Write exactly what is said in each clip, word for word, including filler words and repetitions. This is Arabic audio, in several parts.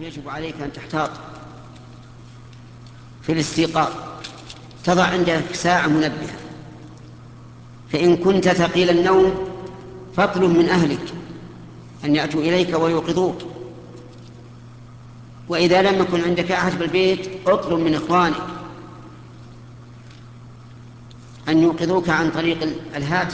يجب عليك أن تحتاط في الاستيقاظ، تضع عندك ساعة منبهة، فإن كنت ثقيل النوم فاطلب من أهلك أن يأتوا إليك ويوقظوك، وإذا لم يكن عندك أحد في البيت اطلب من إخوانك أن يوقظوك عن طريق الهاتف.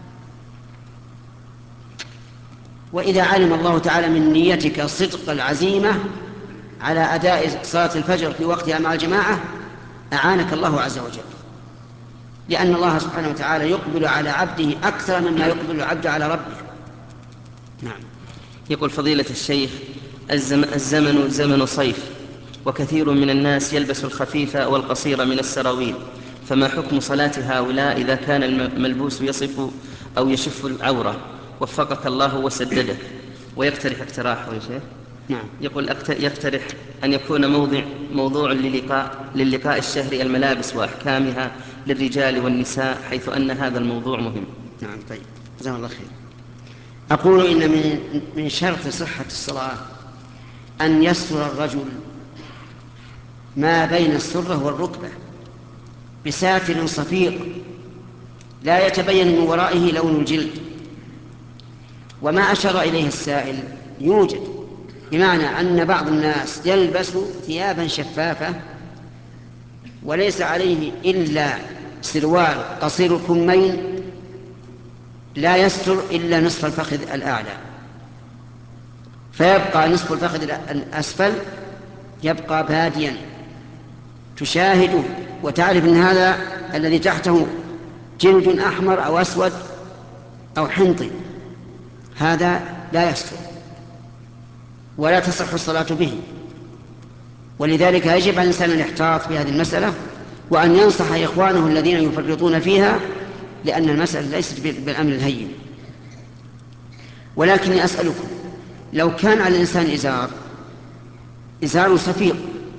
وإذا علم الله تعالى من نيتك صدق العزيمة على أداء صلاة الفجر في وقتها مع الجماعة أعانك الله عز وجل، لأن الله سبحانه وتعالى يقبل على عبده أكثر مما يقبل العبد على ربه. نعم. يقول فضيلة الشيخ: الزم الزمن زمن صيف، وكثير من الناس يلبس الخفيف والقصير من السراويل، فما حكم صلاة هؤلاء إذا كان الملبوس يصف أو يشف العورة؟ وفقك الله وسددك. ويقترح اقتراحه يا شيخ. نعم. يقول يقترح أن يكون موضع موضوع للقاء للقاء الشهري الملابس وأحكامها للرجال والنساء، حيث أن هذا الموضوع مهم. نعم. طيب، جزاك الله خير. أقول إن من من شرط صحة الصلاة أن يستر الرجل ما بين السرة والركبة بساتر صفيق لا يتبين من ورائه لون الجلد. وما أشار إليه السائل يوجد، بمعنى أن بعض الناس يلبس ثيابا شفافة وليس عليه إلا سروال قصير الكمين لا يستر إلا نصف الفخذ الأعلى، فيبقى نصف الفخذ الأسفل يبقى باديا تشاهده وتعرف أن هذا الذي تحته جلد أحمر أو أسود أو حنطي، هذا لا يستر ولا تصح الصلاة به. ولذلك يجب على الإنسان أن يحتاط في هذه المسألة وأن ينصح إخوانه الذين يفرطون فيها، لأن المسألة ليست بالأمر الهين. ولكني أسألكم، لو كان على الإنسان إزار إزار صفيق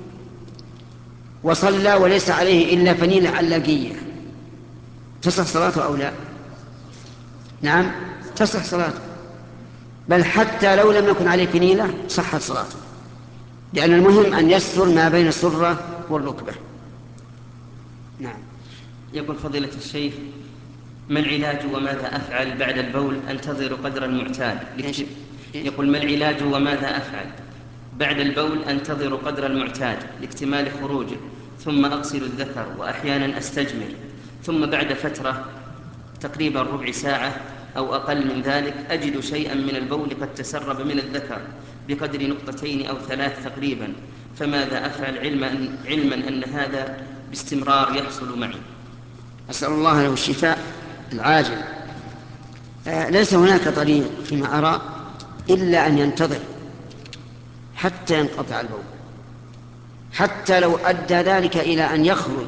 وصلى وليس عليه إلا فنيلة علاقية، تصح صلاته أو لا؟ نعم تصح صلاته، بل حتى لو لم يكن عليه فنيلة صحت صلاته، لأن المهم أن يستر ما بين السرة والركبة. نعم. يقول فضيلة الشيخ: ما العلاج وماذا أفعل بعد البول؟ أنتظر قدر المعتاد. يقول: ما العلاج وماذا أفعل بعد البول؟ أنتظر قدر المعتاد لاكتمال خروجه، ثم أغسل الذكر، وأحيانا أستجمر، ثم بعد فترة تقريبا ربع ساعة أو أقل من ذلك أجد شيئا من البول قد تسرب من الذكر بقدر نقطتين أو ثلاث تقريبا، فماذا أفعل علما أن, علما أن هذا باستمرار يحصل معي؟ أسأل الله له الشفاء العاجل. آه ليس هناك طريق فيما أرى إلا أن ينتظر حتى ينقطع البول، حتى لو أدى ذلك إلى أن يخرج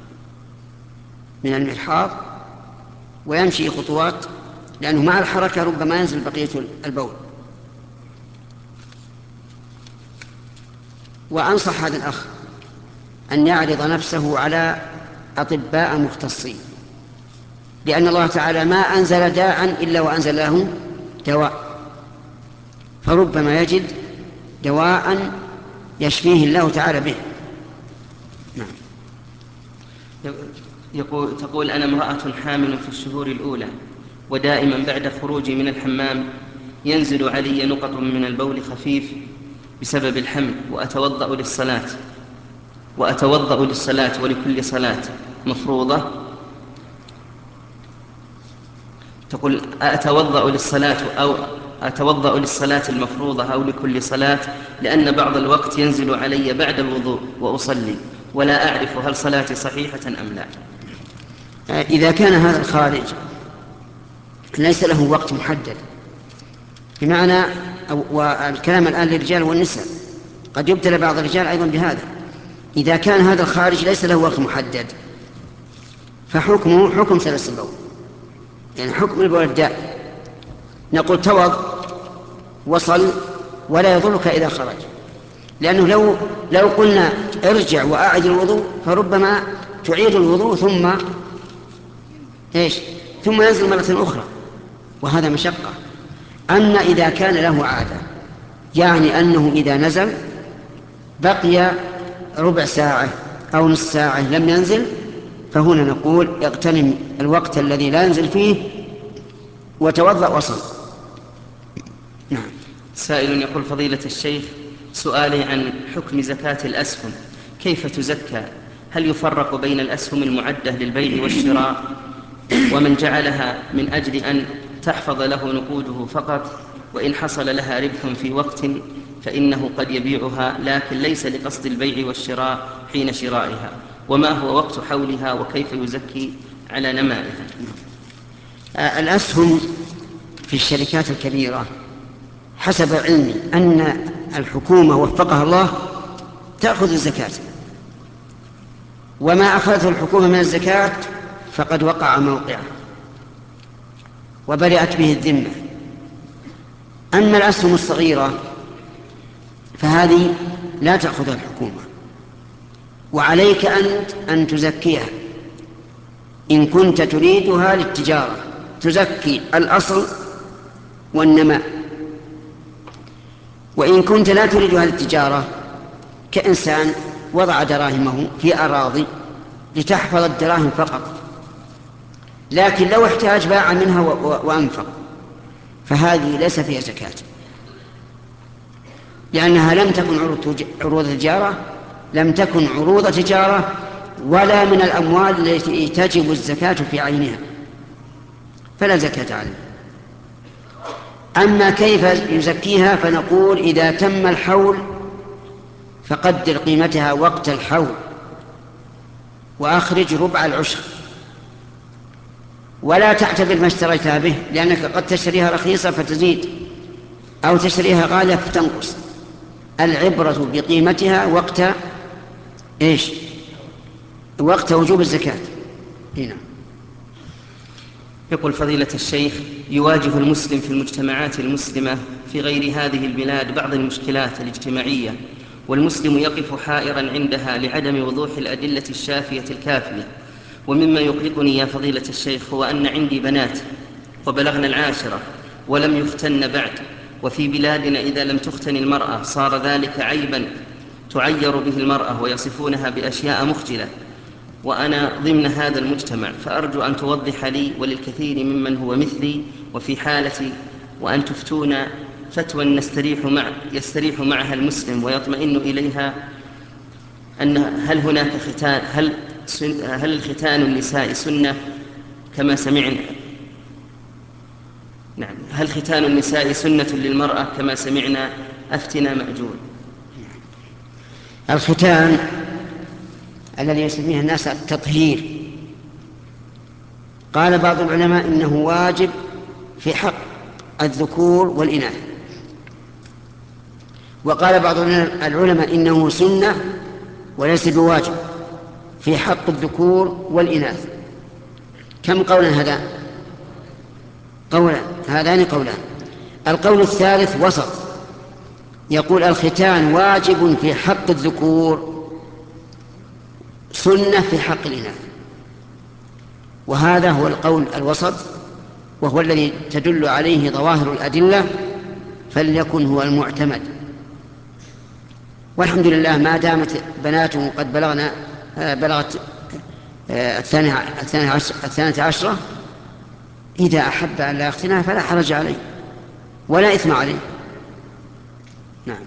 من المرحاض ويمشي خطوات، لأنه مع الحركة ربما ينزل بقية البول. وأنصح هذا الأخ أن يعرض نفسه على أطباء مختصين، لأن الله تعالى ما أنزل داء إلا وأنزل له دواء، فربما يجد دواء يشفيه الله تعالى به. نعم. يقول تقول: أنا امرأة حامل في الشهور الأولى، ودائما بعد خروجي من الحمام ينزل علي نقط من البول خفيف بسبب الحمل، وأتوضأ للصلاة وأتوضأ للصلاة ولكل صلاة مفروضة. تقول: أتوضأ للصلاة أو أتوضأ للصلاة المفروضة أو لكل صلاة، لأن بعض الوقت ينزل علي بعد الوضوء وأصلي، ولا أعرف هل صلاتي صحيحة أم لا. إذا كان هذا الخارج ليس له وقت محدد، بمعنى والكلام الآن للرجال والنساء، قد يبتلى بعض الرجال أيضا بهذا، إذا كان هذا الخارج ليس له وقت محدد فحكمه حكم سلس البول، يعني حكم البول الداء، نقول توض وصل ولا يضرك إذا خرج، لأنه لو لو قلنا ارجع وأعد الوضوء فربما تعيد الوضوء ثم إيش ثم ينزل مرة أخرى، وهذا مشقة. أما إذا كان له عادة، يعني أنه إذا نزل بقي ربع ساعة أو نصف ساعة لم ينزل، فهنا نقول اغتنم الوقت الذي لا ينزل فيه وتوضأ وصل. نعم. سائل يقول: فضيلة الشيخ، سؤالي عن حكم زكاة الأسهم، كيف تزكى؟ هل يفرق بين الأسهم المعدة للبيع والشراء ومن جعلها من أجل أن تحفظ له نقوده فقط، وإن حصل لها ربح في وقت فإنه قد يبيعها لكن ليس لقصد البيع والشراء حين شرائها، وما هو وقت حولها وكيف يزكي على نمائها؟ الأسهم في الشركات الكبيرة حسب علمي أن الحكومة وفقها الله تأخذ الزكاة، وما أخذته الحكومة من الزكاة فقد وقع موقعه وبرئت به الذمة. أما الأسهم الصغيرة فهذه لا تأخذها الحكومة، وعليك أنت أن تزكيها إن كنت تريدها للتجارة، تزكي الأصل والنماء. وإن كنت لا تريدها للتجارة كإنسان وضع دراهمه في أراضي لتحفظ الدراهم فقط، لكن لو احتاج باع منها وأنفق، فهذه ليس فيها زكاة، لأنها لم تكن عروض تجارة، لم تكن عروض تجارة ولا من الأموال التي تجب الزكاة في عينها، فلا زكاة عليها. أما كيف يزكيها فنقول: إذا تم الحول فقدر قيمتها وقت الحول وأخرج ربع العشر، ولا تعتبر ما اشتريتها به، لأنك قد تشتريها رخيصة فتزيد أو تشتريها غالية فتنقص. العبرة بقيمتها وقت إيش؟ وقت وجوب الزكاة. هنا يقول: فضيلة الشيخ، يواجه المسلم في المجتمعات المسلمة في غير هذه البلاد بعض المشكلات الاجتماعية، والمسلم يقف حائرا عندها لعدم وضوح الأدلة الشافية الكافية. ومما يقلقني يا فضيلة الشيخ هو أن عندي بنات وبلغن العاشرة ولم يختن بعد، وفي بلادنا إذا لم تختن المرأة صار ذلك عيبا تعير به المرأة ويصفونها بأشياء مخجلة، وأنا ضمن هذا المجتمع، فأرجو أن توضح لي وللكثير ممن هو مثلي وفي حالتي، وأن تفتونا فتوى نستريح مع يستريح معها المسلم ويطمئن إليها، أن هل هناك ختان، هل هل الختان النساء سنة كما سمعنا نعم هل ختان النساء سنة للمرأة كما سمعنا؟ أفتنا مأجور. الختان الذي يسميه الناس التطهير، قال بعض العلماء إنه واجب في حق الذكور والإناث، وقال بعض العلماء إنه سنة وليس بواجب في حق الذكور والإناث. كم قولا هذا؟ قولا هذان قولان. القول الثالث وسط، يقول الختان واجب في حق الذكور، سنة في حق الإناث، وهذا هو القول الوسط، وهو الذي تدل عليه ظواهر الأدلة، فليكن هو المعتمد. والحمد لله ما دامت بناته قد بلغنا بلغت الثانية عشرة، إذا أحب أن لا يختنها فلا حرج عليه ولا إثم عليه. نعم.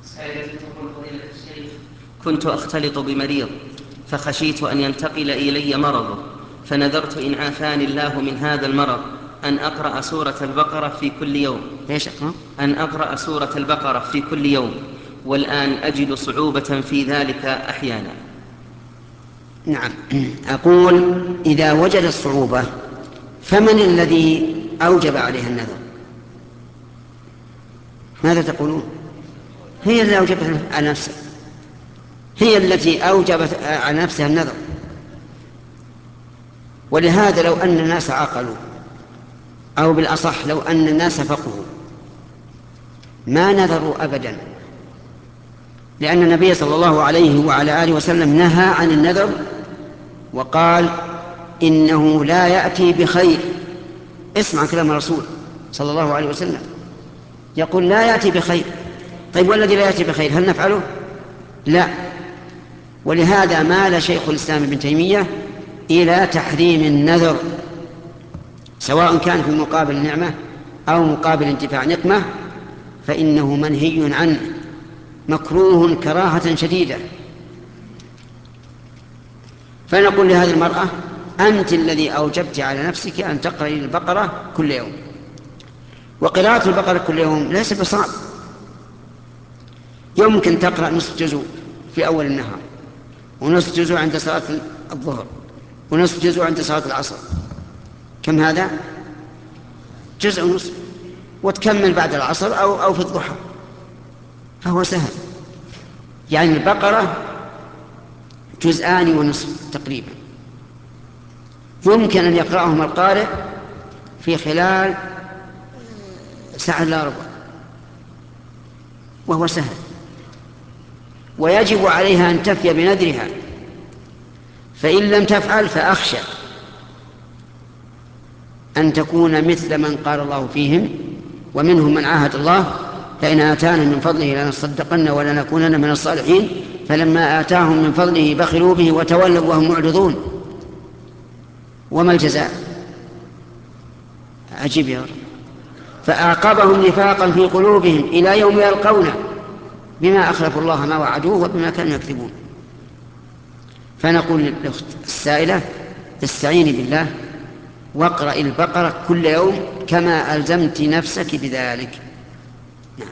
كنت أختلط بمريض فخشيت أن ينتقل إلي مرضه، فنذرت إن عافاني الله من هذا المرض أن أقرأ سورة البقرة في كل يوم ليش أقرأ؟ أن أقرأ سورة البقرة في كل يوم، والآن أجد صعوبة في ذلك أحيانا. نعم. أقول إذا وجد الصعوبة فمن الذي أوجب عليها النذر؟ ماذا تقولون؟ هي التي أوجبت على نفسها، هي التي أوجبت على نفسها النذر. ولهذا لو أن الناس عقلوا، أو بالأصح لو أن الناس فقهوا، ما نذروا أبدا، لأن النبي صلى الله عليه وعلى آله وسلم نهى عن النذر وقال إنه لا يأتي بخير. اسمع كلام الرسول صلى الله عليه وسلم، يقول لا يأتي بخير. طيب والذي لا يأتي بخير هل نفعله؟ لا، ولهذا مال شيخ الإسلام ابن تيمية إلى تحريم النذر، سواء كان في مقابل نعمة أو مقابل انتفاع نقمة، فإنه منهي عنه مكروه كراهة شديدة. فنقول لهذه المرأة: أنت الذي أوجبت على نفسك أن تقرأي البقرة كل يوم، وقراءة البقرة كل يوم ليس بصعب، يمكن تقرأ نصف جزء في أول النهار، ونصف جزء عند صلاة الظهر، ونصف جزء عند صلاة العصر. كم هذا؟ جزء ونصف، وتكمل بعد العصر أو, أو في الضحى، فهو سهل. يعني البقرة جزءان ونصف تقريبا، يمكن أن يقرأهما القارئ في خلال ساعة إلا ربع، وهو سهل. ويجب عليها أن تفي بنذرها، فإن لم تفعل فأخشى أن تكون مثل من قال الله فيهم: ومنهم من عاهد الله لئن آتانا من فضله لنصدقن ولنكونن من الصالحين فلما آتاهم من فضله بخلوا به وتولوا وهم معرضون. وما الجزاء؟ عجيب يا رب. فأعقبهم نفاقا في قلوبهم إلى يوم يلقونه بما أخلفوا الله ما وعدوه وبما كانوا يكذبون. فنقول للأخت السائلة: استعيني بالله واقرأ البقرة كل يوم كما ألزمت نفسك بذلك. نعم.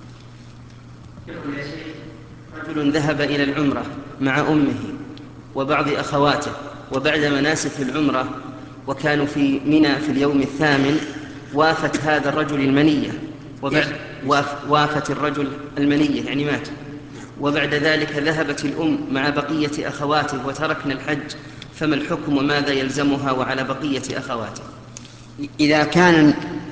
رجل ذهب إلى العمرة مع أمه وبعض أخواته، وبعد مناسك العمرة وكانوا في منى في اليوم الثامن وافت هذا الرجل المنية، وبعد واف وافت الرجل المنية يعني مات، وبعد ذلك ذهبت الأم مع بقية أخواته وتركنا الحج، فما الحكم وماذا يلزمها وعلى بقية أخواته؟ إذا كان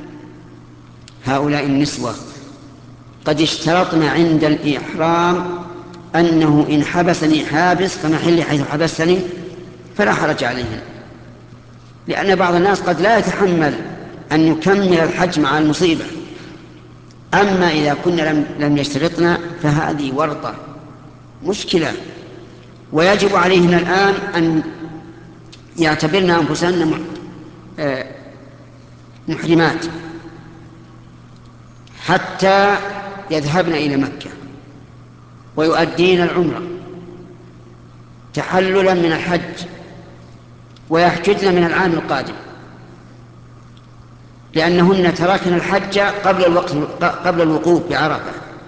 هؤلاء النسوة قد اشترطنا عند الإحرام أنه إن حبسني حابس فمحل حيث حبستني فلا حرج عليهم، لأن بعض الناس قد لا يتحمل أن يكمل الحج مع المصيبة. أما إذا كنا لم, لم يشترطنا فهذه ورطة مشكلة، ويجب عليهن الآن أن يعتبرن أنفسهن محرمات حتى يذهبن إلى مكة ويؤدين العمرة تحللا من الحج ويحججن من العام القادم، لأنهن تركن الحج قبل الوقت قبل الوقوف بعرفة،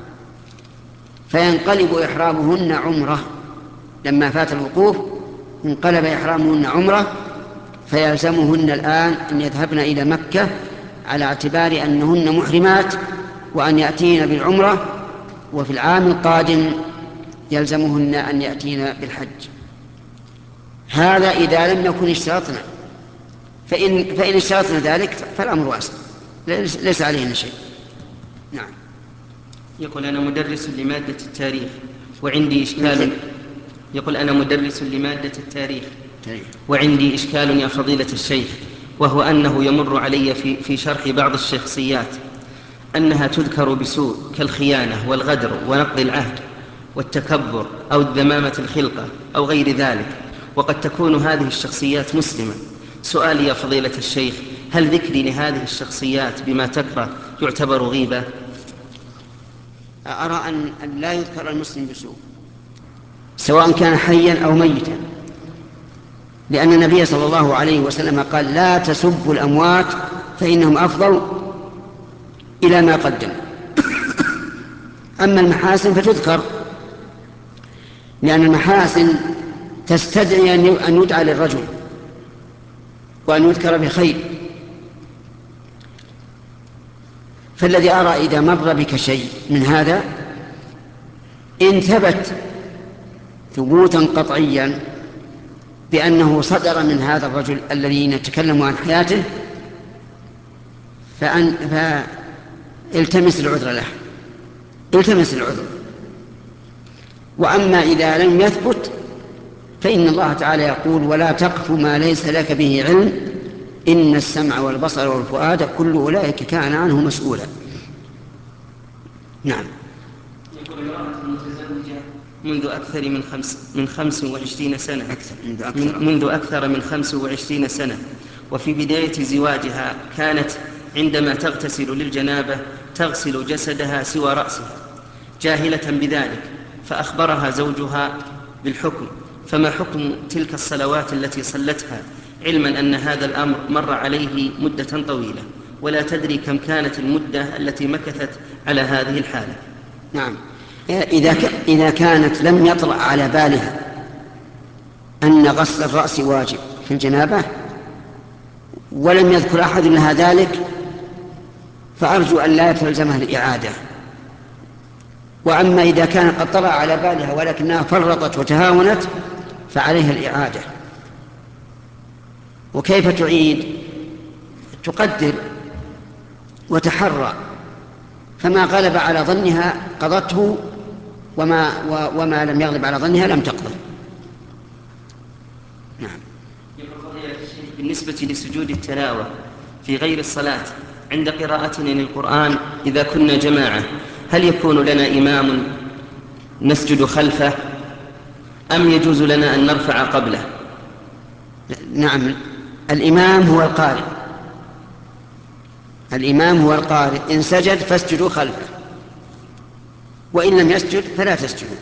فينقلب إحرامهن عمرة. لما فات الوقوف انقلب إحرامهن عمرة، فيلزمهن الآن أن يذهبن إلى مكة على اعتبار أنهن محرمات وأن يأتين بالعمرة، وفي العام القادم يلزمهن أن يأتين بالحج. هذا إذا لم يكن اشتراطنا، فإن, فإن اشترطنا ذلك فالأمر واسع ليس عليهن شيء. نعم. يقول: أنا مدرس لمادة التاريخ وعندي إشكال. يقول: أنا مدرس لمادة التاريخ وعندي إشكال يا فضيلة الشيخ، وهو أنه يمر علي في, في شرح بعض الشخصيات أنها تذكر بسوء كالخيانة والغدر ونقض العهد والتكبر أو الذمامة الخلقة أو غير ذلك، وقد تكون هذه الشخصيات مسلمة. سؤالي يا فضيلة الشيخ: هل ذكري لهذه الشخصيات بما تكره يعتبر غيبة؟ أرى أن لا يذكر المسلم بسوء سواء كان حيا أو ميتا، لأن النبي صلى الله عليه وسلم قال: لا تسبوا الأموات فإنهم أفضل إلى ما قدم. أما المحاسن فتذكر، لأن المحاسن تستدعي أن يدعى للرجل وأن يذكر بخير. فالذي أرى إذا مر بك شيء من هذا إن ثبت ثبوتا قطعيا بأنه صدر من هذا الرجل الذي نتكلم عن حياته فأن فالتمس العذر له، التمس العذر. وأما إذا لم يثبت فإن الله تعالى يقول: ولا تقف ما ليس لك به علم إن السمع والبصر والفؤاد كل أولئك كان عنه مسؤولا. نعم. يقول: امرأة متزوجة منذ أكثر من خمس من خمس وعشرين سنة أكثر منذ أكثر. من منذ أكثر من خمس وعشرين سنة. وفي بداية زواجها كانت عندما تغتسل للجنابة تغسل جسدها سوى رأسها جاهلة بذلك، فأخبرها زوجها بالحكم. فما حكم تلك الصلوات التي صلتها، علما أن هذا الأمر مر عليه مدة طويلة ولا تدري كم كانت المدة التي مكثت على هذه الحالة؟ نعم، إذا إذا كانت لم يطرأ على بالها أن غسل الرأس واجب في الجنابة ولم يذكر أحد لها ذلك، فأرجو أن لا تلزمها الإعادة. وأما إذا كان قد طرأ على بالها ولكنها فرطت وتهاونت فعليها الإعادة. وكيف تعيد؟ تقدر وتحرى، فما غلب على ظنها قضته، وما, وما لم يغلب على ظنها لم تقضه. نعم. بالنسبة لسجود التلاوة في غير الصلاة عند قراءتنا للقرآن إذا كنا جماعة، هل يكون لنا إمام نسجد خلفه أم يجوز لنا أن نرفع قبله؟ نعم، الإمام هو القارئ، الإمام هو القارئ، إن سجد فاسجدوا خلفه، وإن لم يسجد فلا تسجدوا،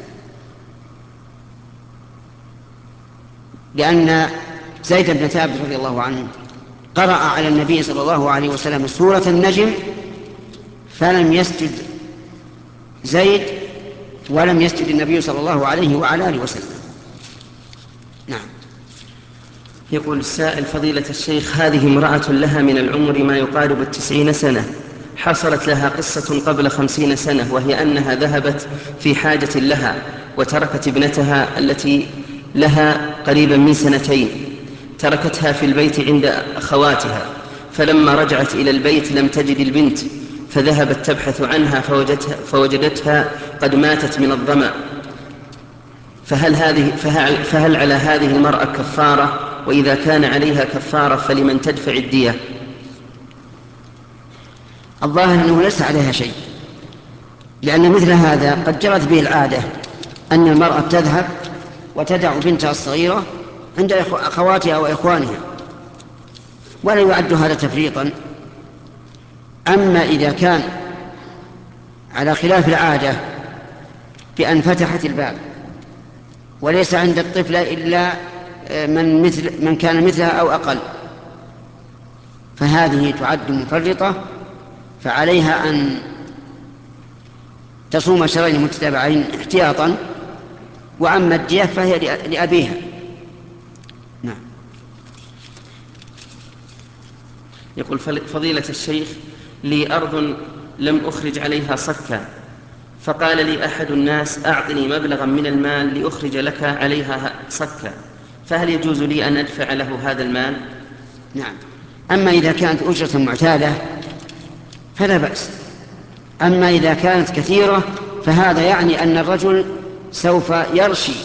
لأن زيد بن ثابت رضي الله عنه قرأ على النبي صلى الله عليه وسلم سورة النجم فلم يسجد زيد ولم يسجد النبي صلى الله عليه وعلى آله وسلم. نعم. يقول السائل: فضيلة الشيخ، هذه امرأة لها من العمر ما يقارب التسعين سنة، حصلت لها قصة قبل خمسين سنة، وهي أنها ذهبت في حاجة لها وتركت ابنتها التي لها قريبا من سنتين، تركتها في البيت عند أخواتها، فلما رجعت إلى البيت لم تجد البنت، فذهبت تبحث عنها فوجدتها, فوجدتها قد ماتت من الظمأ، فهل, هذه فهل, فهل على هذه المرأة كفارة؟ وإذا كان عليها كفارة فلمن تدفع الدية؟ الظاهر أنه ليس عليها شيء، لأن مثل هذا قد جرت به العادة أن المرأة تذهب وتدع بنتها الصغيرة عند أخواتها وإخوانها، ولا يعد هذا تفريطا. أما إذا كان على خلاف العادة بأن فتحت الباب وليس عند الطفلة إلا من, مثل من كان مثلها أو أقل، فهذه تعد مفرطة، فعليها أن تصوم شهرين متتابعين احتياطا، وأما الدية فهي لأبيها. نعم. يقول: فضيلة الشيخ، لي أرض لم أخرج عليها صكا، فقال لي أحد الناس: أعطني مبلغا من المال لأخرج لك عليها صكا، فهل يجوز لي أن أدفع له هذا المال؟ نعم. أما إذا كانت أجرة معتادة فلا بأس، أما إذا كانت كثيرة فهذا يعني أن الرجل سوف يرشي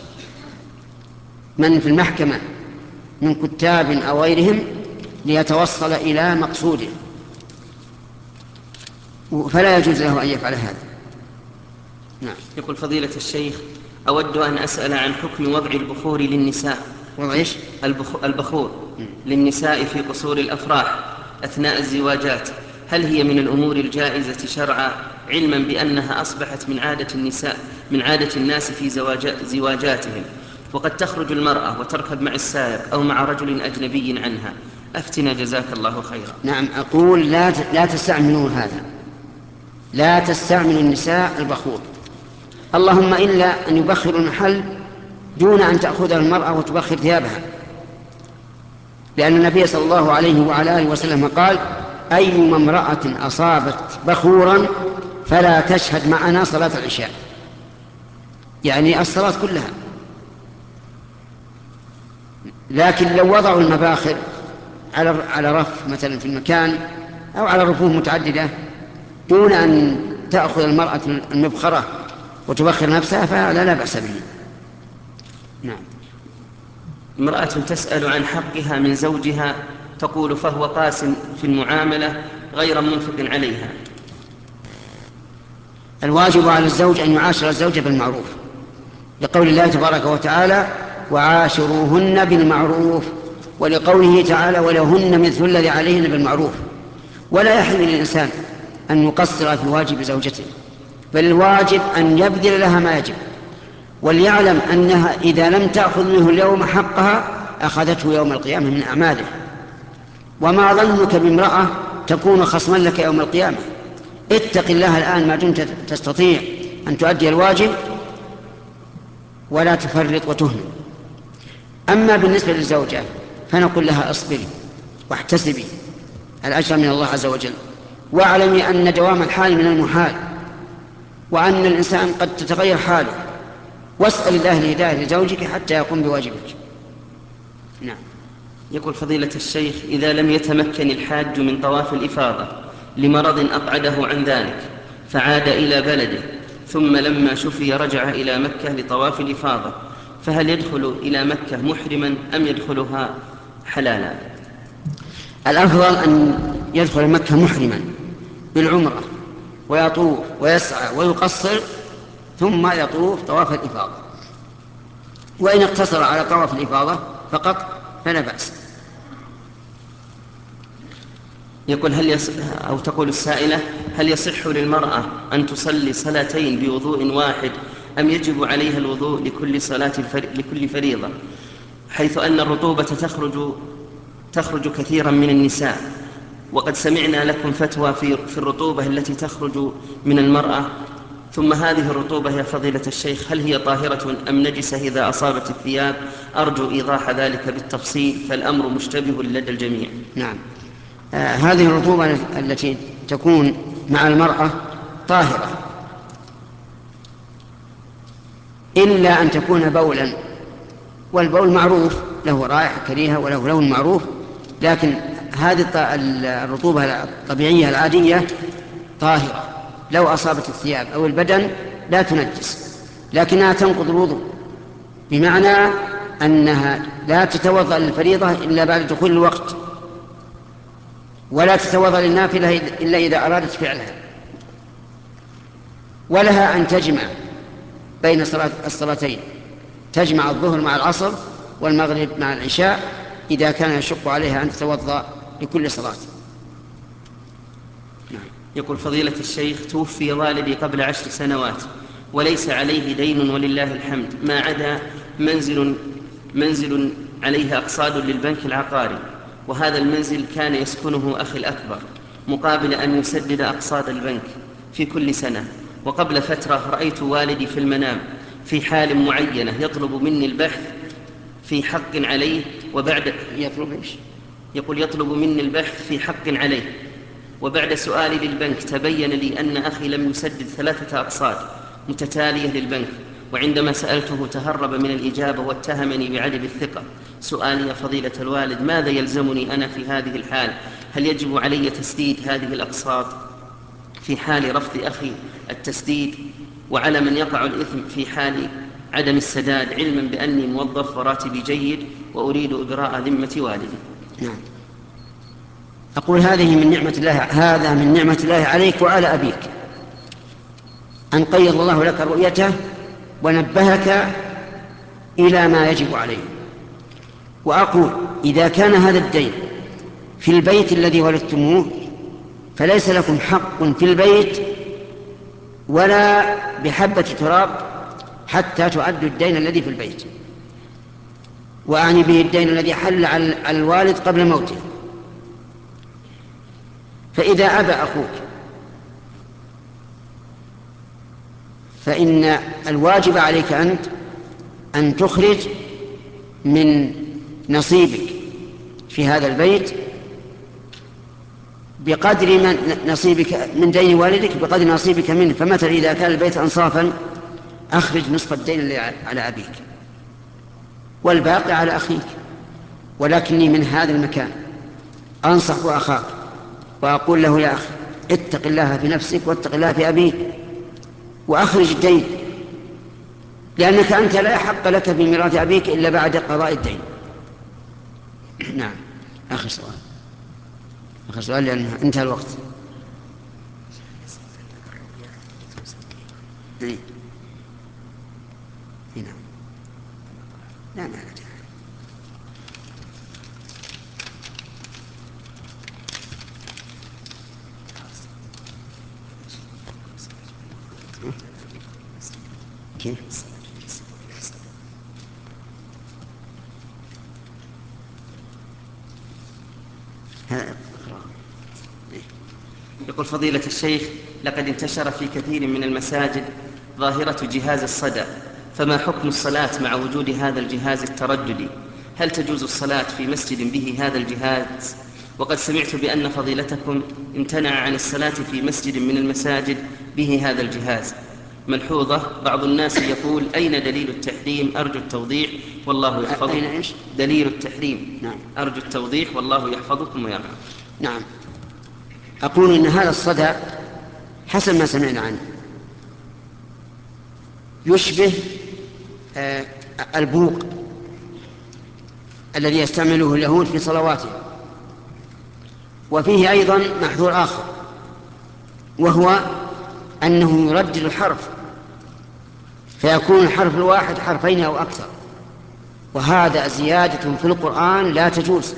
من في المحكمة من كتاب أو غيرهم ليتوصل إلى مقصوده، فلا يجوز له أن يفعل هذا. نعم. يقول: فضيلة الشيخ، أود أن أسأل عن حكم وضع البخور للنساء. وضع إيش؟ البخور للنساء في قصور الأفراح أثناء الزواجات، هل هي من الأمور الجائزة شرعا، علما بأنها أصبحت من عادة النساء من عادة الناس في زواجاتهم، وقد تخرج المرأة وتركب مع السائق أو مع رجل أجنبي عنها؟ أفتنا جزاك الله خيرا. نعم، أقول لا لا تستعملوا هذا، لا تستعمل النساء البخور، اللهم إلا أن يبخر المحل دون أن تأخذها المرأة وتبخر ثيابها، لأن النبي صلى الله عليه وعلى آله وسلم قال: أيما امرأة أصابت بخورا فلا تشهد معنا صلاة العشاء، يعني الصلاة كلها. لكن لو وضعوا المباخر على على رف مثلا في المكان أو على رفوف متعددة دون أن تأخذ المرأة المبخرة وتبخر نفسها فلا لا بأس به. نعم. امرأة تسأل عن حقها من زوجها، تقول: فهو قاس في المعاملة غير منفق عليها. الواجب على الزوج أن يعاشر الزوجة بالمعروف، لقول الله تبارك وتعالى وعاشروهن بالمعروف، ولقوله تعالى ولهن مثل الذي عليهن بالمعروف. ولا يحل للإنسان أن يقصر في واجب زوجته، بل الواجب أن يبذل لها ما يجب، وليعلم أنها إذا لم تأخذ منه اليوم حقها أخذته يوم القيامة من أعماله. وما ظنك بامرأة تكون خصما لك يوم القيامة؟ اتق الله الآن ما دمت تستطيع أن تؤدي الواجب ولا تفرط وتهمل. أما بالنسبة للزوجة فنقول لها اصبري واحتسبي الأجر من الله عز وجل، واعلمي أن دوام الحال من المحال، وأن الإنسان قد تتغير حاله، واسأل الله الهداية لزوجك حتى يقوم بواجبك. نعم. يقول فضيلة الشيخ إذا لم يتمكن الحاج من طواف الإفاضة لمرض أقعده عن ذلك فعاد إلى بلده، ثم لما شفي رجع إلى مكة لطواف الإفاضة، فهل يدخل إلى مكة محرما أم يدخلها حلالا؟ الأفضل أن يدخل مكة محرما بالعمرة ويطوف ويسعى ويقصر ثم يطوف طواف الإفاضة، وإن اقتصر على طواف الإفاضة فقط فلا بأس. يقول هل يص... أو تقول السائلة هل يصح للمرأة أن تصلي صلاتين بوضوء واحد أم يجب عليها الوضوء لكل صلاة فر... لكل فريضة، حيث أن الرطوبة تخرج تخرج كثيرا من النساء، وقد سمعنا لكم فتوى في, في الرطوبة التي تخرج من المرأة، ثم هذه الرطوبة يا فضيلة الشيخ هل هي طاهرة أم نجسة إذا أصابت الثياب؟ أرجو إيضاح ذلك بالتفصيل فالأمر مشتبه لدى الجميع. نعم. آه هذه الرطوبة التي تكون مع المرأة طاهرة إلا أن تكون بولا، والبول معروف له رائحة كريهة وله لون معروف، لكن هذه الرطوبة الطبيعية العادية طاهرة لو أصابت الثياب أو البدن لا تنجس، لكنها تنقض الوضوء، بمعنى أنها لا تتوضأ للفريضة إلا بعد دخول الوقت، ولا تتوضأ للنافلة إلا إذا أرادت فعلها، ولها أن تجمع بين الصلاتين، تجمع الظهر مع العصر والمغرب مع العشاء إذا كان يشق عليها أن تتوضأ لكل صلاة. يقول فضيلة الشيخ توفي والدي قبل عشر سنوات وليس عليه دين ولله الحمد، ما عدا منزل, منزل عليه أقساط للبنك العقاري، وهذا المنزل كان يسكنه أخي الأكبر مقابل أن يسدد أقساط البنك في كل سنة. وقبل فترة رأيت والدي في المنام في حال معينة يطلب مني البحث في حق عليه، وبعد يطلب إيش؟ يقول يطلب مني البحث في حق عليه، وبعد سؤالي للبنك تبين لي أن أخي لم يسدد ثلاثة أقساط متتالية للبنك، وعندما سألته تهرب من الإجابة واتهمني بعدم الثقة. سؤالي يا فضيلة الوالد ماذا يلزمني أنا في هذه الحال؟ هل يجب علي تسديد هذه الأقساط في حال رفض أخي التسديد؟ وعلى من يقع الإثم في حال عدم السداد، علما بأني موظف وراتبي جيد وأريد إبراء ذمة والدي؟ نعم. أقول هذه من نعمة الله، هذا من نعمة الله عليك وعلى أبيك، أن قيض الله لك رؤيته ونبهك إلى ما يجب عليه. وأقول إذا كان هذا الدين في البيت الذي ولدتموه فليس لكم حق في البيت ولا بحبة تراب حتى تؤدوا الدين الذي في البيت، وأعني به الدين الذي حل على الوالد قبل موته. فإذا أبى أخوك فإن الواجب عليك أنت أن تخرج من نصيبك في هذا البيت بقدر من نصيبك من دين والدك بقدر نصيبك منه. فمثلا إذا كان البيت أنصافا أخرج نصف الدين اللي على أبيك والباقي على أخيك. ولكني من هذا المكان أنصح أخاك وأقول له يا أخي اتق الله في نفسك واتق الله في أبيك وأخرج الدين، لأنك أنت لا حق لك في ميراث أبيك إلا بعد قضاء الدين. نعم. آخر سؤال آخر سؤال لأن انتهى الوقت. هنا لا ما لا كيف يقول فضيلة الشيخ: لقد انتشر في كثير من المساجد ظاهرة جهاز الصدى، فما حكم الصلاة مع وجود هذا الجهاز الترددي؟ هل تجوز الصلاة في مسجد به هذا الجهاز؟ وقد سمعت بأن فضيلتكم امتنع عن الصلاة في مسجد من المساجد به هذا الجهاز. ملحوظة: بعض الناس يقول: أين دليل التحريم؟ أرجو التوضيح والله يحفظكم. أين إيش؟ دليل التحريم. نعم. أرجو التوضيح والله يحفظكم ويرحمكم. نعم. أقول إن هذا الصدى حسب ما سمعنا عنه يشبه آه البوق الذي يستعمله اليهود في صلواتهم، وفيه أيضا محذور آخر، وهو أنه يردد الحرف فيكون الحرف الواحد حرفين أو أكثر، وهذا زيادة في القرآن لا تجوز.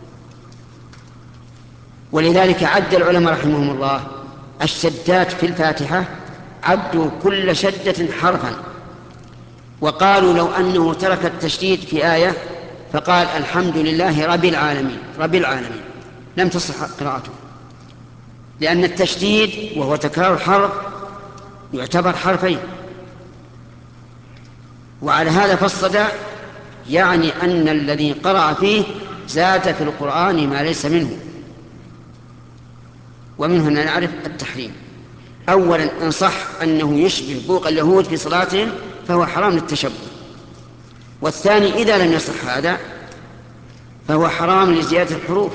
ولذلك عد العلماء رحمهم الله الشدات في الفاتحة، عدوا كل شدة حرفا، وقالوا لو أنه ترك التشديد في آية فقال الحمد لله رب العالمين رب العالمين لم تصح قراءته، لأن التشديد وهو تكرار الحرف يعتبر حرفين. وعلى هذا فالصدى يعني أن الذي قرأ فيه زاد في القرآن ما ليس منه، ومنه أن نعرف التحريم. أولا إن صح أنه يشبه بوق اليهود في صلاتهم فهو حرام للتشبه، والثاني إذا لم يصح هذا فهو حرام لزيادة الحروف.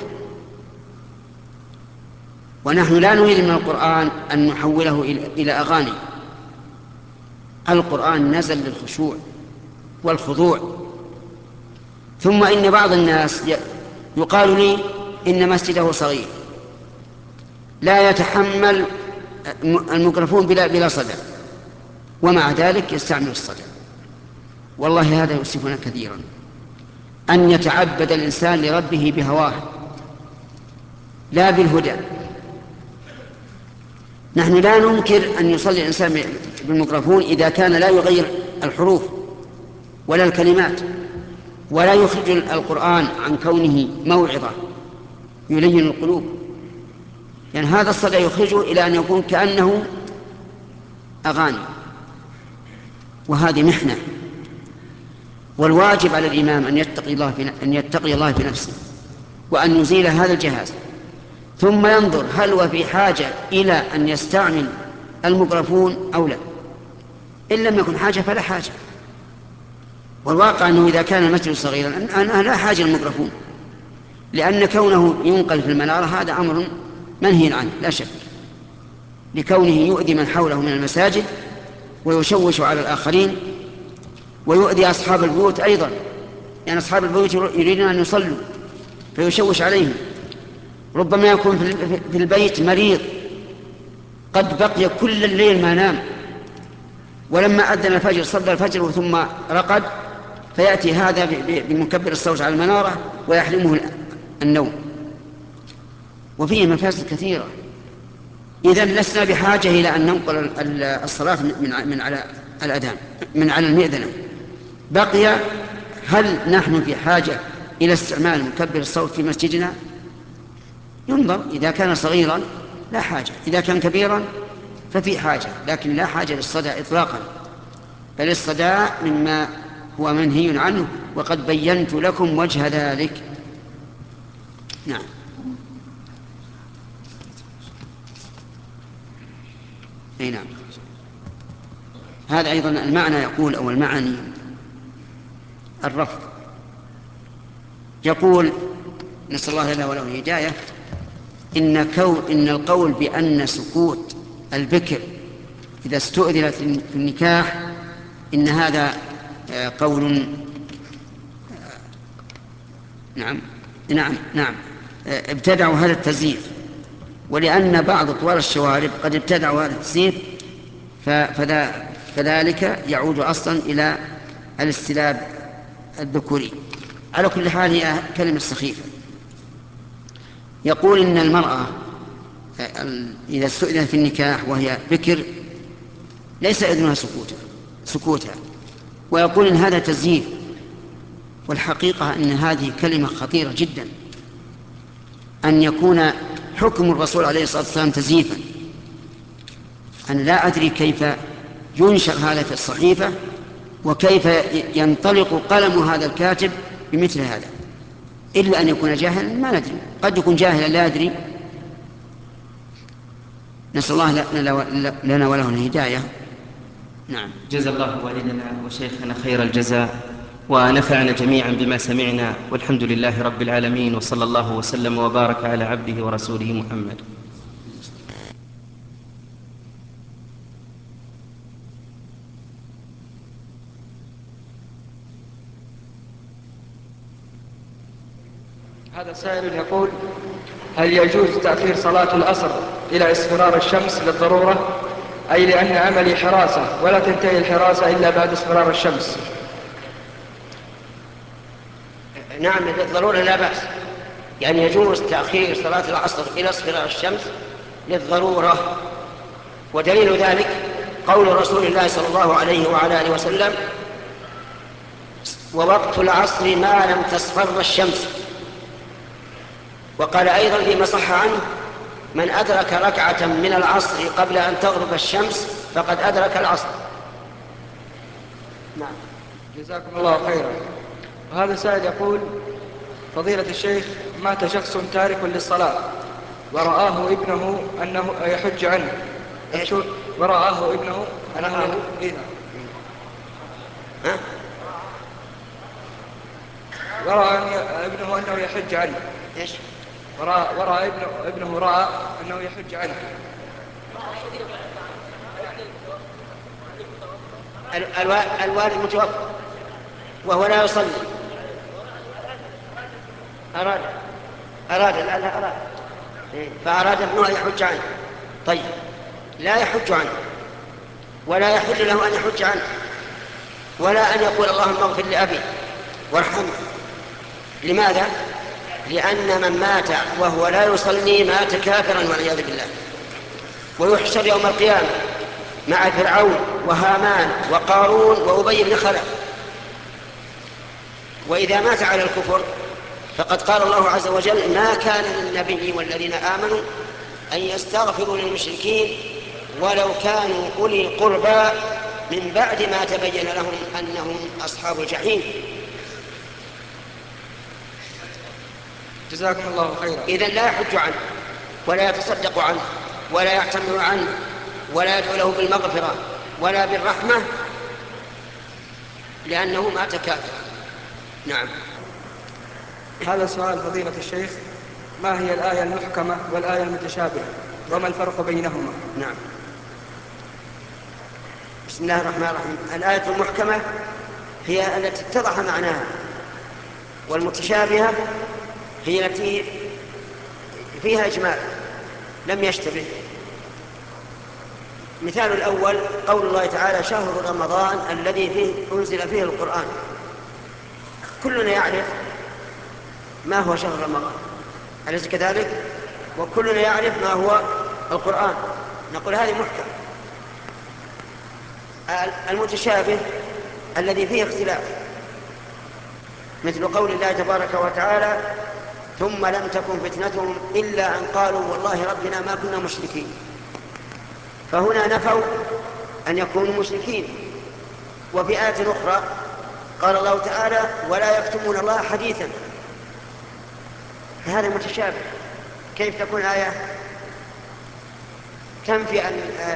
ونحن لا نريد من القرآن أن نحوله إلى أغاني. القرآن نزل للخشوع والخضوع. ثم إن بعض الناس يقال لي إن مسجده صغير لا يتحمل الميكروفون بلا, بلا صدى، ومع ذلك يستعمل الصدى. والله هذا يؤسفنا كثيرا، أن يتعبد الإنسان لربه بهواه لا بالهدى. نحن لا ننكر أن يصلي الإنسان بالميكروفون إذا كان لا يغير الحروف ولا الكلمات، ولا يخرج القرآن عن كونه موعظة يلين القلوب، يعني هذا الصدى يخرجه إلى أن يكون كأنه أغاني، وهذه محنة. والواجب على الإمام أن يتقي الله في أن يتقي الله في نفسه وأن يزيل هذا الجهاز، ثم ينظر هل هو في حاجة إلى أن يستعمل الميكروفون أو لا. إن لم يكن حاجة فلا حاجة. والواقع أنه إذا كان المسجد صغيرا أنا لا حاجة للميكروفون، لأن كونه ينقل في المنارة هذا أمر منهي عنه لا شك، لكونه يؤذي من حوله من المساجد ويشوش على الآخرين ويؤذي أصحاب البيوت أيضا، يعني أصحاب البيوت يريدون أن يصلوا فيشوش عليهم. ربما يكون في البيت مريض قد بقي كل الليل ما نام، ولما أذن الفجر صلى الفجر ثم رقد، فيأتي هذا بمكبر الصوت على المنارة ويحرمه النوم، وفيه مفاسد كثيرة. إذن لسنا بحاجة إلى أن ننقل الصلاة من على الأذان من على المئذنة. بقي هل نحن في حاجة إلى استعمال مكبر الصوت في مسجدنا؟ ينظر، إذا كان صغيرا لا حاجة، إذا كان كبيرا ففي حاجة، لكن لا حاجة للصدى إطلاقا، بل الصدى مما هو منهي عنه، وقد بينت لكم وجه ذلك. نعم. أي نعم. هذا أيضا المعنى يقول أو المعني الرفض، يقول نسأل الله لنا وله الهداية: إن, كو إن القول بأن سكوت البكر إذا استؤذنت في النكاح إن هذا قول نعم نعم نعم ابتدعوا هذا التزييف، ولأن بعض طوال الشوارب قد ابتدعوا هذا التزييف فذلك يعود أصلا إلى الاستلاب الذكوري. على كل حال هي كلمة سخيفة. يقول إن المرأة إذا استئذن في النكاح وهي بكر ليس إذنها سكوتها سكوتها ويقول إن هذا تزييف، والحقيقة أن هذه كلمة خطيرة جدا، أن يكون حكم الرسول عليه الصلاة والسلام تزييفا. أنا لا أدري كيف ينشر هذا في الصحيفة وكيف ينطلق قلم هذا الكاتب بمثل هذا، إلا أن يكون جاهلا، ما ندري، قد يكون جاهلا لا أدري. نسأل الله لنا وله الهداية. نعم. جزا الله والدنا وشيخنا خير الجزاء، ونفعنا جميعا بما سمعنا، والحمد لله رب العالمين، وصلى الله وسلم وبارك على عبده ورسوله محمد. هذا سائل يقول: هل يجوز تأخير صلاة العصر إلى اصفرار الشمس للضرورة، أي لأن عملي حراسة ولا تنتهي الحراسة إلا بعد اصفرار الشمس؟ نعم، للضرورة لا بأس، يعني يجوز تأخير صلاة العصر إلى اصفرار الشمس للضرورة. ودليل ذلك قول رسول الله صلى الله عليه وعلى آله وسلم: ووقت العصر ما لم تصفر الشمس. وقال أيضا فيما صح عنه: من أدرك ركعة من العصر قبل أن تغرب الشمس فقد أدرك العصر. نعم. جزاكم الله خيرا. وهذا سائل يقول: فضيلة الشيخ، مات شخص تارك للصلاة ورآه ابنه أنه يحج عنه. ورآه ابنه أنه إيه؟ ها؟ ورأى ابنه أنه يحج عنه. إيش؟ ورأى, ورأى ابنه, ابنه رأى أنه يحج عنه. الوالد متوفى وهو لا يصلي، أراد أراد لا لا أراد فأراد ابنه أن يحج عنه. طيب، لا يحج عنه ولا يحل له أن يحج عنه ولا أن يقول اللهم اغفر لأبي وارحمه. لماذا؟ لأن من مات وهو لا يصلي مات كافرا والعياذ بالله، ويحشر يوم القيامة مع فرعون وهامان وقارون وأبي بن خلف. وإذا مات على الكفر فقد قال الله عز وجل: ما كان للنبي والذين آمنوا أن يستغفروا للمشركين ولو كانوا أولي قربى من بعد ما تبين لهم أنهم أصحاب الجحيم. جزاكم الله خيرا. إذن لا يحج عنه ولا يتصدق عنه ولا يعتمر عنه ولا يدعو له بالمغفرة ولا بالرحمة، لأنه مات كافرا. نعم. هذا سؤال فضيلة الشيخ: ما هي الآية المحكمة والآية المتشابهة وما الفرق بينهما؟ نعم. بسم الله الرحمن الرحيم. الآية المحكمة هي التي اتضح معناها، والمتشابهة هي التي فيها إجمال لم يشتبه. مثال الأول قول الله تعالى: شهر رمضان الذي فيه أنزل فيه القرآن. كلنا يعرف ما هو شهر رمضان، أليس كذلك؟ وكلنا يعرف ما هو القرآن. نقول هذه محكم. المتشابه الذي فيه اختلاف، مثل قول الله تبارك وتعالى: ثم لم تكن فتنتهم إلا أن قالوا والله ربنا ما كنا مشركين. فهنا نفوا أن يكونوا مشركين. وفي آية أخرى قال الله تعالى: ولا يكتمون الله حديثا. فهذا متشابه. كيف تكون آية تنفي أن آه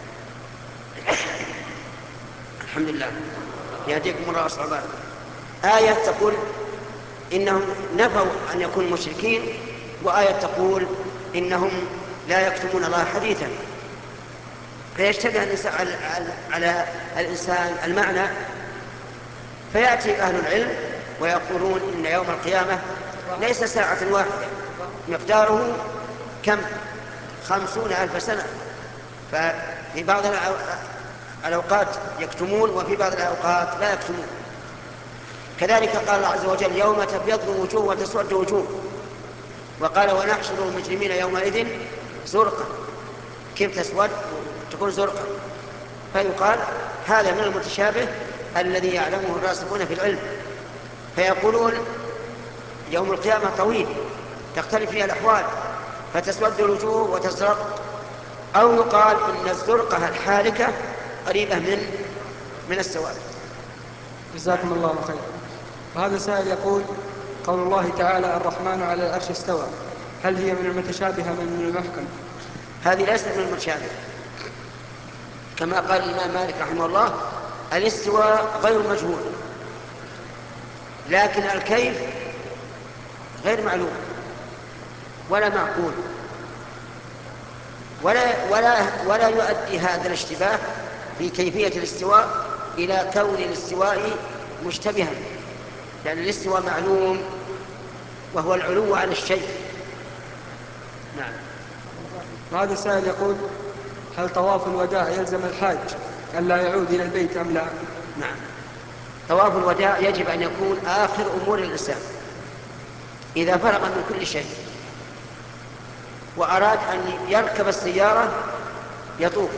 الحمد لله يهديكم الله ويصلح. آية تقول إنهم نفوا أن يكونوا مشركين، وآية تقول إنهم لا يكتمون الله حديثا. فيشتبه الإنسان على الإنسان المعنى، فيأتي أهل العلم ويقولون إن يوم القيامة ليس ساعة واحدة، مقداره كم؟ خمسون ألف سنة. ففي بعض الأوقات يكتمون وفي بعض الأوقات لا يكتمون. كذلك قال الله عز وجل يوم تبيض وجوه وتسود وجوه، وقال ونحشر المجرمين يومئذ زرقا. كيف تسود تكون زرقا؟ فيقال هذا من المتشابه الذي يعلمه الراسخون في العلم، فيقولون يوم القيامة طويل تختلف فيها الأحوال فتسود الوجوه وتزرق، أو يقال إن الزرقة الحالكة قريبة من من السواد. جزاكم الله خيرا. وهذا سائل يقول قول الله تعالى الرحمن على العرش استوى، هل هي من المتشابه من المحكم؟ هذه ليست من المتشابه، كما قال الإمام مالك رحمه الله الاستواء غير مجهول، لكن الكيف غير معلوم ولا معقول، ولا ولا ولا يؤدي هذا الاشتباه في كيفية الاستواء إلى كون الاستواء مشتبها، لأن الاستواء معلوم وهو العلو على الشيء. نعم. وهذا السائل يقول هل طواف الوداع يلزم الحاج أن لا يعود إلى البيت أم لا؟ نعم، طواف الوداع يجب أن يكون آخر أمور الإنسان إذا فرغ من كل شيء وأراد أن يركب السيارة يطوف،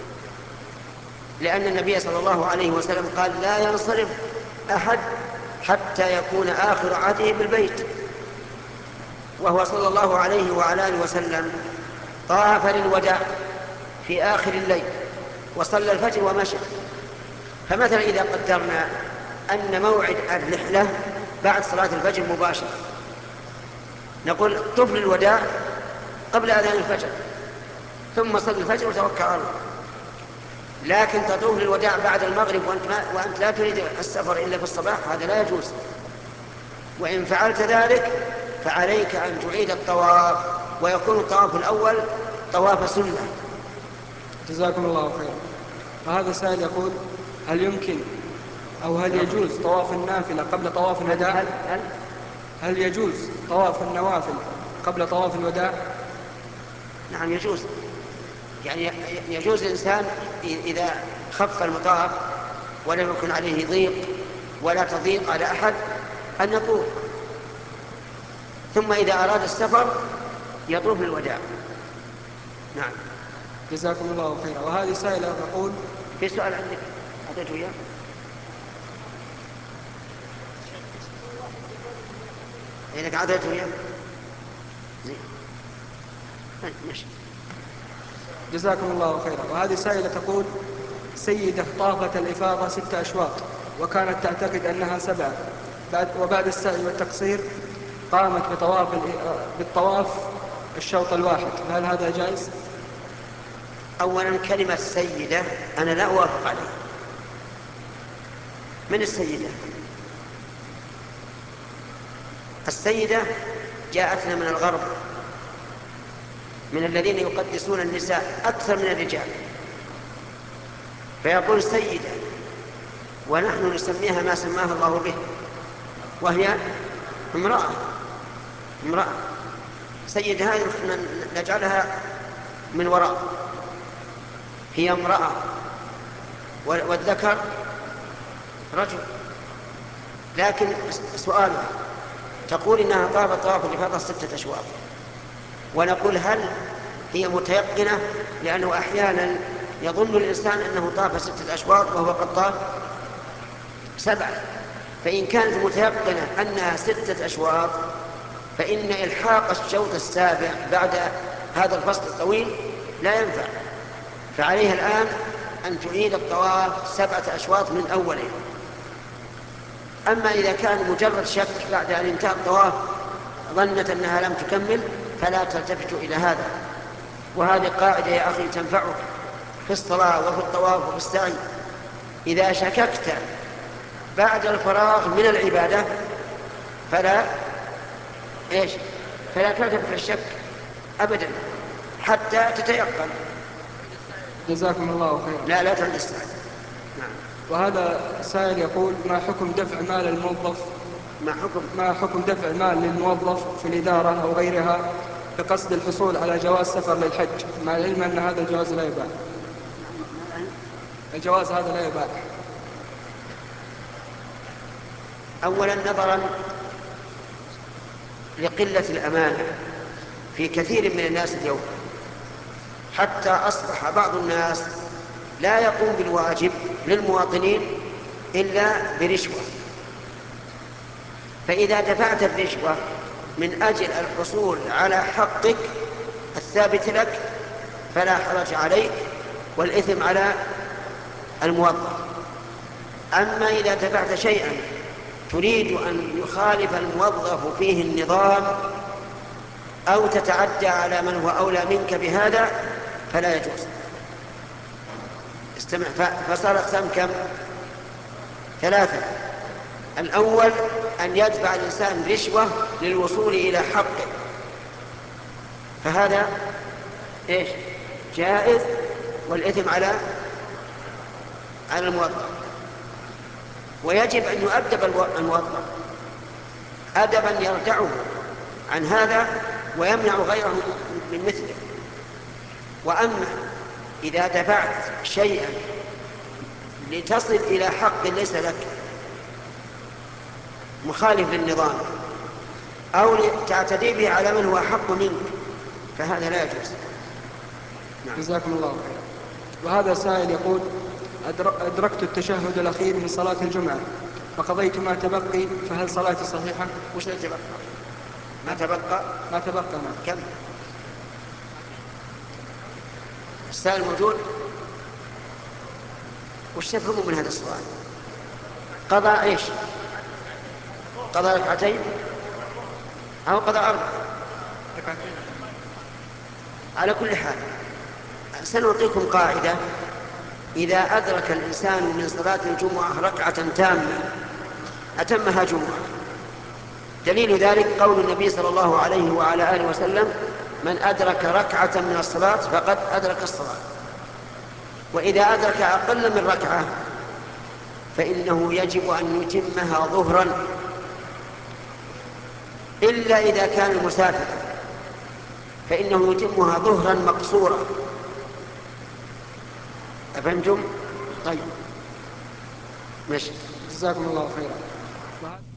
لأن النبي صلى الله عليه وسلم قال لا ينصرف أحد حتى يكون آخر عهده بالبيت، وهو صلى الله عليه وعلى آله وسلم طاف للوداع في آخر الليل وصلى الفجر ومشى. فمثلا إذا قدرنا أن موعد الرحلة بعد صلاة الفجر مباشرة، نقول طف للوداع قبل أذان الفجر ثم صل الفجر وتوكل على الله. لكن تطوف للوداع بعد المغرب وأنت, وأنت لا تريد السفر إلا في الصباح، هذا لا يجوز. وإن فعلت ذلك فعليك أن تعيد الطواف، ويكون الطواف الأول طواف سنة. جزاكم الله خيرا. وهذا سائل يقول هل يمكن أو هل يجوز طواف النافلة قبل طواف الوداع؟ هل, هل, هل يجوز طواف النوافل قبل طواف الوداع؟ نعم يجوز، يعني يجوز الإنسان إذا خف المطاف ولم يكن عليه ضيق ولا تضيق على أحد أن يطوف، ثم إذا أراد السفر يطوف للوداع. نعم. جزاكم الله خيرا. وهذه سائلة تقول في سؤال عندك أعطيته إياه؟ إنك أعطيته إياه؟ زين. ماشي. جزاكم الله خيرا. وهذه سائلة تقول سيدة طافت الإفاضة ست أشواط وكانت تعتقد أنها سبعة، وبعد السعي والتقصير قامت بطواف بالطواف الشوط الواحد، هل هذا جائز؟ أولا كلمة سيدة أنا لا أوافق عليها. من السيدة؟ السيدة جاءتنا من الغرب، من الذين يقدسون النساء أكثر من الرجال، فيقول سيدة ونحن نسميها ما سماها الله به، وهي امرأة. امرأة سيدة هذه نجعلها من وراء، هي امرأة والذكر رجل. لكن سؤالها تقول إنها طافت طواف الإفاضة ستة أشواط، ونقول هل هي متيقنة؟ لأنه أحيانا يظن الإنسان أنه طاف ستة أشواط وهو قد طاف سبعة، فإن كانت متيقنة أنها ستة أشواط فإن إلحاق الشوط السابع بعد هذا الفصل الطويل لا ينفع، فعليها الآن أن تعيد الطواف سبعة أشواط من أوله. أما إذا كان مجرد شك بعد أن انتهى الطواف ظنت أنها لم تكمل فلا تلتفت إلى هذا. وهذه قاعدة يا أخي تنفعك في الصلاة وفي الطواف وفي السعي. إذا شككت بعد الفراغ من العبادة فلا إيش فلا تلتفت في الشك أبدا حتى تتيقن. جزاكم الله خيرا. لا لا تعد السعي. نعم. وهذا سائل يقول ما حكم دفع مال الموظف ما حكم ما حكم دفع مال للموظف في الإدارة أو غيرها بقصد الحصول على جواز سفر للحج، مع العلم أن هذا الجواز لا يباع؟ الجواز هذا لا يباح؟ أولا نظرا لقلة الأمانة في كثير من الناس اليوم، حتى أصبح بعض الناس لا يقوم بالواجب للمواطنين إلا برشوة. فإذا دفعت الرشوة من أجل الحصول على حقك الثابت لك فلا حرج عليك، والإثم على الموظف. أما إذا دفعت شيئا تريد أن يخالف الموظف فيه النظام أو تتعدى على من هو أولى منك بهذا فلا يجوز. استمع، فصار أقسام كم؟ ثلاثة. الأول أن يدفع الإنسان رشوة للوصول إلى حقه، فهذا إيش؟ جائز، والإثم على على الموظف. ويجب أن يؤدب الموظف أدبا يردعه عن هذا ويمنع غيره من مثله. وأما إذا دفعت شيئا لتصل إلى حق ليس لك مخالف للنظام أو تعتدي به على من هو حق منك فهذا لا يجوز. نعم. جزاكم الله خيرا. وهذا سائل يقول: أدركت التشهد الأخير من صلاة الجمعة فقضيت ما تبقي، فهل صلاتي صحيحة؟ وش اللي تبقى؟ ما تبقى؟ ما تبقى نعم. كم؟ السائل موجود؟ وش تفهموا من هذا السؤال؟ قضى ايش؟ قضى ركعتين أو قضى أربع؟ ركعتين. على كل حال سنعطيكم قاعدة: إذا أدرك الإنسان من صلاة الجمعة ركعة تامة أتمها جمعة. دليل ذلك قول النبي صلى الله عليه وعلى آله وسلم: من أدرك ركعة من الصلاة فقد أدرك الصلاة. وإذا أدرك أقل من ركعة فإنه يجب أن يتمها ظهرا، إلا إذا كان مسافرا فإنه يتمها ظهرا مقصورا. أفهمتم؟ طيب ماشي. جزاكم الله خيرا.